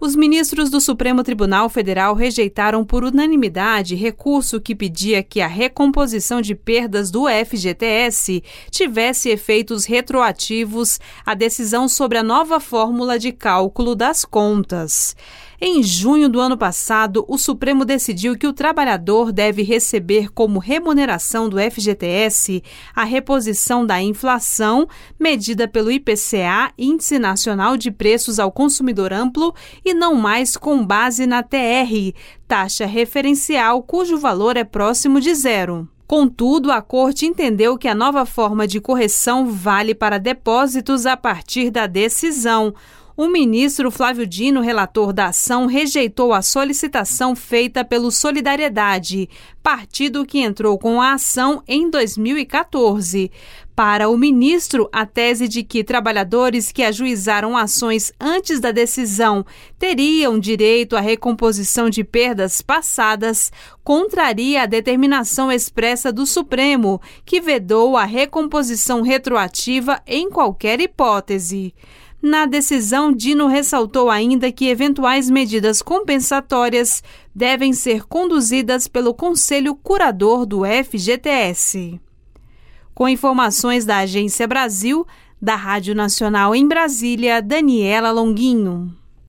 Os ministros do Supremo Tribunal Federal rejeitaram por unanimidade recurso que pedia que a recomposição de perdas do FGTS tivesse efeitos retroativos à decisão sobre a nova fórmula de cálculo das contas. Em junho do ano passado, o Supremo decidiu que o trabalhador deve receber como remuneração do FGTS a reposição da inflação, medida pelo IPCA, Índice Nacional de Preços ao Consumidor Amplo, e não mais com base na TR, taxa referencial cujo valor é próximo de zero. Contudo, a Corte entendeu que a nova forma de correção vale para depósitos a partir da decisão. O ministro Flávio Dino, relator da ação, rejeitou a solicitação feita pelo Solidariedade, partido que entrou com a ação em 2014. Para o ministro, a tese de que trabalhadores que ajuizaram ações antes da decisão teriam direito à recomposição de perdas passadas contraria a determinação expressa do Supremo, que vedou a recomposição retroativa em qualquer hipótese. Na decisão, Dino ressaltou ainda que eventuais medidas compensatórias devem ser conduzidas pelo Conselho Curador do FGTS. Com informações da Agência Brasil, da Rádio Nacional em Brasília, Daniela Longuinho.